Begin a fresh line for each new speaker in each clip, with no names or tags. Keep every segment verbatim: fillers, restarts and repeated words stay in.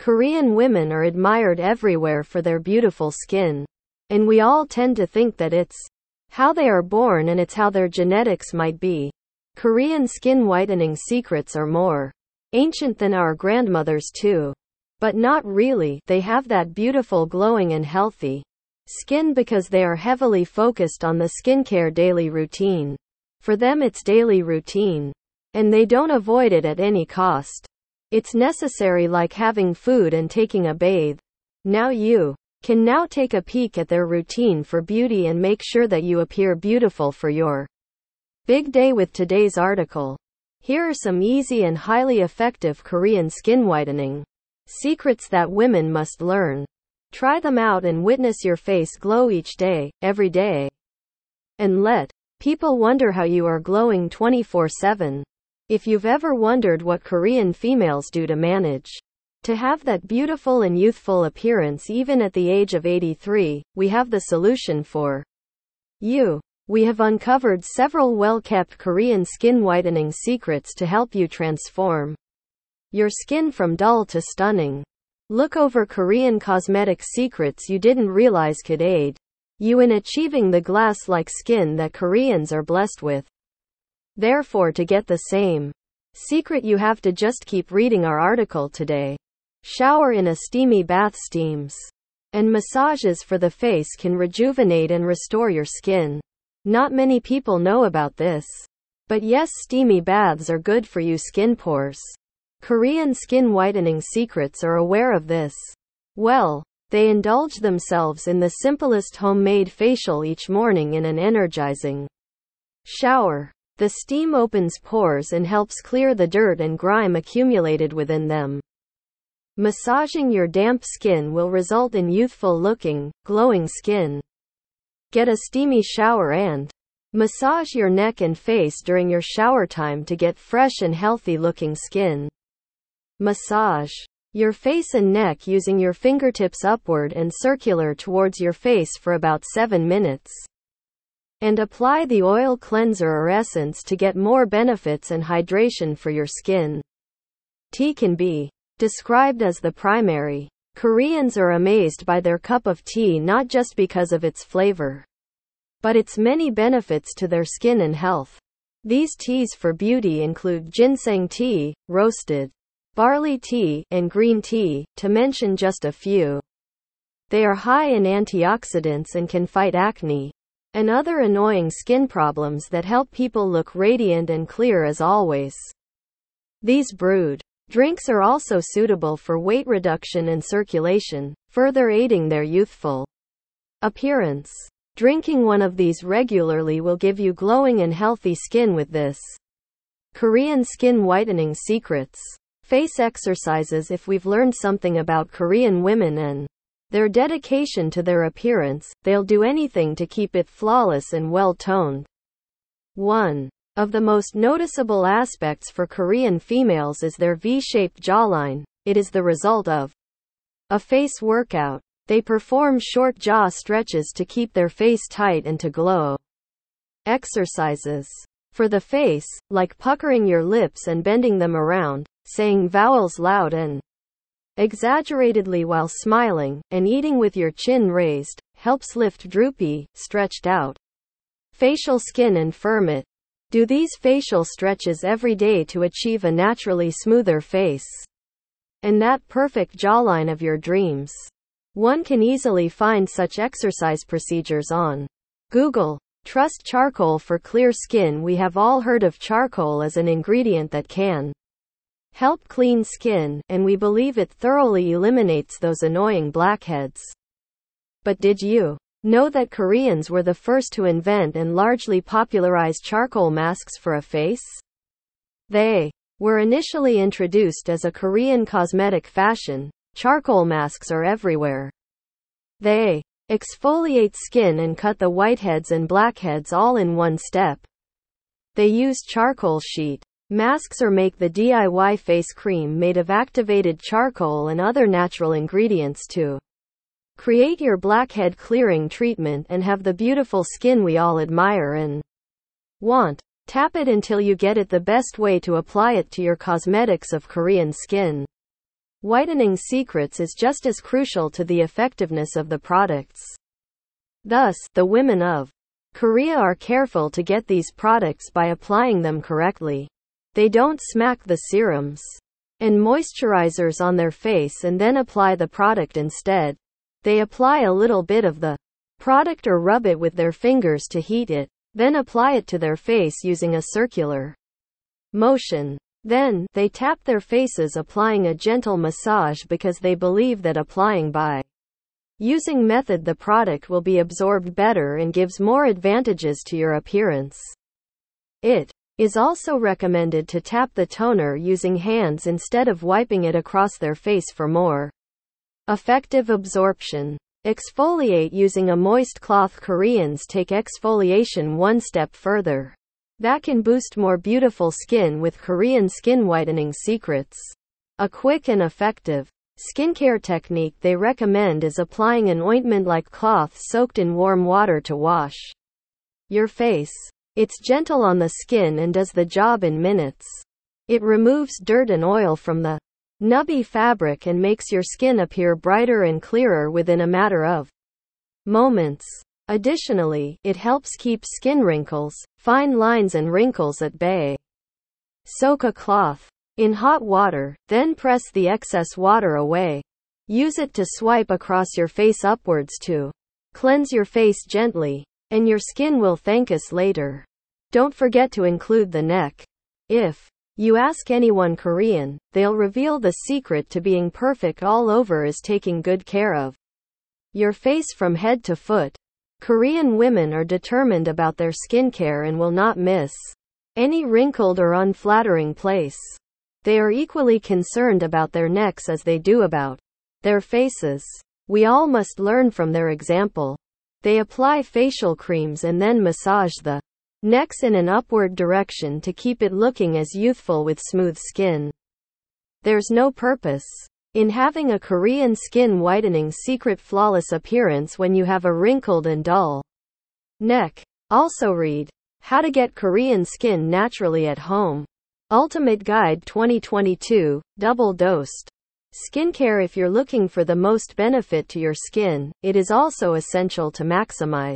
Korean women are admired everywhere for their beautiful skin. And we all tend to think that it's how they are born and it's how their genetics might be. Korean skin whitening secrets are more ancient than our grandmothers too. But not really, they have that beautiful glowing and healthy skin because they are heavily focused on the skincare daily routine. For them it's daily routine. And they don't avoid it at any cost. It's necessary, like having food and taking a bathe. Now you can now take a peek at their routine for beauty and make sure that you appear beautiful for your big day with today's article. Here are some easy and highly effective Korean skin whitening secrets that women must learn. Try them out and witness your face glow each day, every day. And let people wonder how you are glowing twenty-four seven. If you've ever wondered what Korean females do to manage to have that beautiful and youthful appearance even at the age of eighty-three, we have the solution for you. We have uncovered several well-kept Korean skin whitening secrets to help you transform your skin from dull to stunning. Look over Korean cosmetic secrets you didn't realize could aid you in achieving the glass-like skin that Koreans are blessed with. Therefore, to get the same secret, you have to just keep reading our article today. Shower in a steamy bath. Steams and massages for the face can rejuvenate and restore your skin. Not many people know about this. But yes, steamy baths are good for you skin pores. Korean skin whitening secrets are aware of this. Well, they indulge themselves in the simplest homemade facial each morning in an energizing shower. The steam opens pores and helps clear the dirt and grime accumulated within them. Massaging your damp skin will result in youthful-looking, glowing skin. Get a steamy shower and massage your neck and face during your shower time to get fresh and healthy-looking skin. Massage your face and neck using your fingertips upward and circular towards your face for about seven minutes. And apply the oil cleanser or essence to get more benefits and hydration for your skin. Tea can be described as the primary. Koreans are amazed by their cup of tea not just because of its flavor, but its many benefits to their skin and health. These teas for beauty include ginseng tea, roasted barley tea, and green tea, to mention just a few. They are high in antioxidants and can fight acne and other annoying skin problems that help people look radiant and clear as always. These brewed drinks are also suitable for weight reduction and circulation, further aiding their youthful appearance. Drinking one of these regularly will give you glowing and healthy skin with this Korean skin whitening secrets. Face exercises. If we've learned something about Korean women and their dedication to their appearance, they'll do anything to keep it flawless and well-toned. One of the most noticeable aspects for Korean females is their V-shaped jawline. It is the result of a face workout. They perform short jaw stretches to keep their face tight and to glow. Exercises for the face, like puckering your lips and bending them around, saying vowels loud and exaggeratedly while smiling, and eating with your chin raised, helps lift droopy, stretched out facial skin and firm it. Do these facial stretches every day to achieve a naturally smoother face and that perfect jawline of your dreams. One can easily find such exercise procedures on Google. Trust charcoal for clear skin. We have all heard of charcoal as an ingredient that can help clean skin, and we believe it thoroughly eliminates those annoying blackheads. But did you know that Koreans were the first to invent and largely popularize charcoal masks for a face? They were initially introduced as a Korean cosmetic fashion. Charcoal masks are everywhere. They exfoliate skin and cut the whiteheads and blackheads all in one step. They use charcoal sheet masks or make the D I Y face cream made of activated charcoal and other natural ingredients to create your blackhead clearing treatment and have the beautiful skin we all admire and want. Tap it until you get it. The best way to apply it to your cosmetics of Korean skin whitening secrets is just as crucial to the effectiveness of the products. Thus, the women of Korea are careful to get these products by applying them correctly. They don't smack the serums and moisturizers on their face and then apply the product instead. They apply a little bit of the product or rub it with their fingers to heat it, then apply it to their face using a circular motion. Then, they tap their faces applying a gentle massage because they believe that applying by using method the product will be absorbed better and gives more advantages to your appearance. It is also recommended to tap the toner using hands instead of wiping it across their face for more effective absorption. Exfoliate using a moist cloth. Koreans take exfoliation one step further. That can boost more beautiful skin with Korean skin whitening secrets. A quick and effective skincare technique they recommend is applying an ointment-like cloth soaked in warm water to wash your face. It's gentle on the skin and does the job in minutes. It removes dirt and oil from the nubby fabric and makes your skin appear brighter and clearer within a matter of moments. Additionally, it helps keep skin wrinkles, fine lines and wrinkles at bay. Soak a cloth in hot water, then press the excess water away. Use it to swipe across your face upwards to cleanse your face gently, and your skin will thank us later. Don't forget to include the neck. If you ask anyone Korean, they'll reveal the secret to being perfect all over is taking good care of your face from head to foot. Korean women are determined about their skincare and will not miss any wrinkled or unflattering place. They are equally concerned about their necks as they do about their faces. We all must learn from their example. They apply facial creams and then massage the necks in an upward direction to keep it looking as youthful with smooth skin. There's no purpose in having a Korean skin whitening secret flawless appearance when you have a wrinkled and dull neck. Also read How to Get Korean Skin Naturally at Home. Ultimate Guide twenty twenty-two, Double Dosed. Skincare. If you're looking for the most benefit to your skin, it is also essential to maximize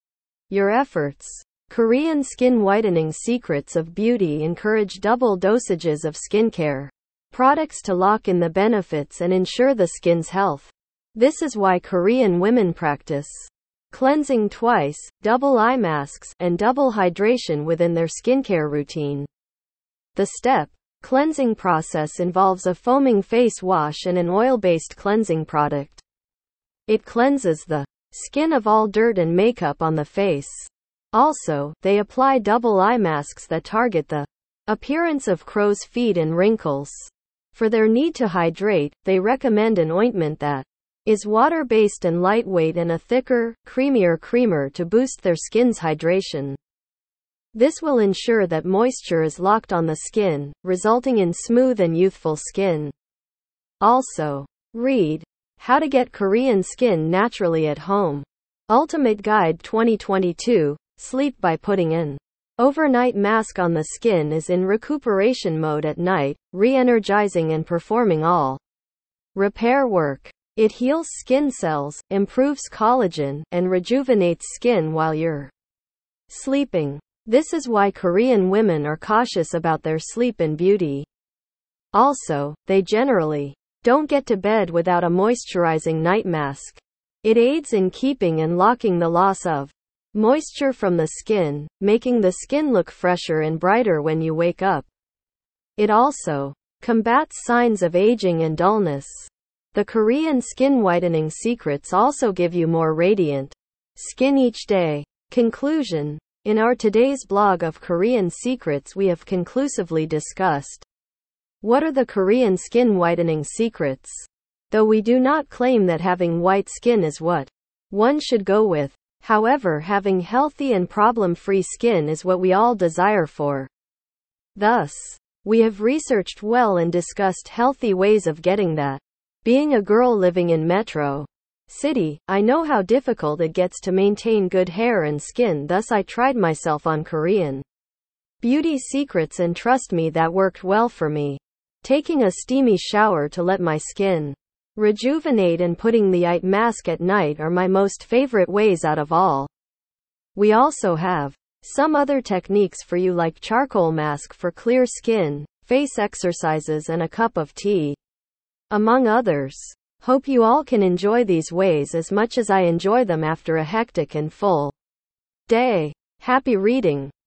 your efforts. Korean skin whitening secrets of beauty encourage double dosages of skincare products to lock in the benefits and ensure the skin's health. This is why Korean women practice cleansing twice, double eye masks, and double hydration within their skincare routine. The step cleansing process involves a foaming face wash and an oil-based cleansing product. It cleanses the skin of all dirt and makeup on the face. Also, they apply double eye masks that target the appearance of crow's feet and wrinkles. For their need to hydrate, they recommend an ointment that is water-based and lightweight and a thicker, creamier creamer to boost their skin's hydration. This will ensure that moisture is locked on the skin, resulting in smooth and youthful skin. Also, read How to Get Korean Skin Naturally at Home. Ultimate Guide twenty twenty-two, Sleep by putting an overnight mask on the skin is in recuperation mode at night, re-energizing and performing all repair work. It heals skin cells, improves collagen, and rejuvenates skin while you're sleeping. This is why Korean women are cautious about their sleep and beauty. Also, they generally don't get to bed without a moisturizing night mask. It aids in keeping and locking the loss of moisture from the skin, making the skin look fresher and brighter when you wake up. It also combats signs of aging and dullness. The Korean skin whitening secrets also give you more radiant skin each day. Conclusion. In our today's blog of Korean secrets, we have conclusively discussed what are the Korean skin whitening secrets. Though we do not claim that having white skin is what one should go with. However, having healthy and problem-free skin is what we all desire for. Thus, we have researched well and discussed healthy ways of getting that. Being a girl living in Metro City, I know how difficult it gets to maintain good hair and skin, thus I tried myself on Korean beauty secrets and trust me, that worked well for me. taking a steamy shower to let my skin rejuvenate, and putting the eye mask at night are my most favorite ways out of all. We also have some other techniques for you, like charcoal mask for clear skin, face exercises, and a cup of tea, among others. Hope you all can enjoy these ways as much as I enjoy them after a hectic and full day. Happy reading!